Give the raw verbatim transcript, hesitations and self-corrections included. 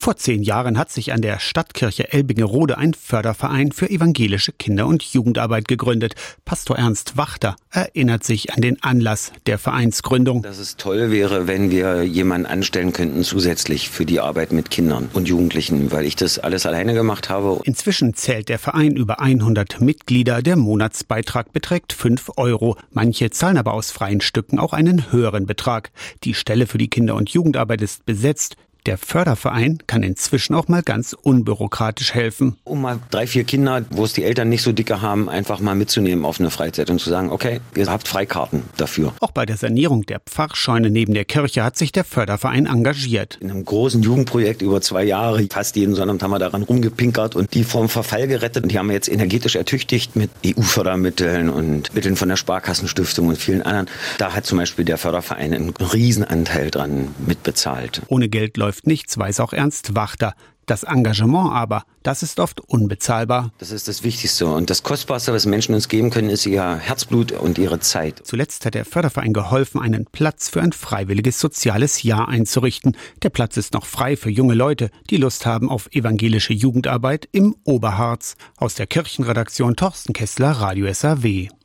Vor zehn Jahren hat sich an der Stadtkirche Elbingerode ein Förderverein für evangelische Kinder- und Jugendarbeit gegründet. Pastor Ernst Wachter erinnert sich an den Anlass der Vereinsgründung. Dass es toll wäre, wenn wir jemanden anstellen könnten zusätzlich für die Arbeit mit Kindern und Jugendlichen, weil ich das alles alleine gemacht habe. Inzwischen zählt der Verein über hundert Mitglieder. Der Monatsbeitrag beträgt fünf Euro. Manche zahlen aber aus freien Stücken auch einen höheren Betrag. Die Stelle für die Kinder- und Jugendarbeit ist besetzt. Der Förderverein kann inzwischen auch mal ganz unbürokratisch helfen. Um mal drei, vier Kinder, wo es die Eltern nicht so dicke haben, einfach mal mitzunehmen auf eine Freizeit und zu sagen, okay, ihr habt Freikarten dafür. Auch bei der Sanierung der Pfarrscheune neben der Kirche hat sich der Förderverein engagiert. In einem großen Jugendprojekt über zwei Jahre, fast jeden Sonnabend haben wir daran rumgepinkert und die vom Verfall gerettet. Und die haben wir jetzt energetisch ertüchtigt mit E U-Fördermitteln und Mitteln von der Sparkassenstiftung und vielen anderen. Da hat zum Beispiel der Förderverein einen Riesenanteil dran mitbezahlt. Ohne Geld läuft nichts, weiß auch Ernst Wachter. Das Engagement aber, das ist oft unbezahlbar. Das ist das Wichtigste und das Kostbarste, was Menschen uns geben können, ist ihr Herzblut und ihre Zeit. Zuletzt hat der Förderverein geholfen, einen Platz für ein freiwilliges soziales Jahr einzurichten. Der Platz ist noch frei für junge Leute, die Lust haben auf evangelische Jugendarbeit im Oberharz. Aus der Kirchenredaktion Thorsten Kessler, Radio S A W.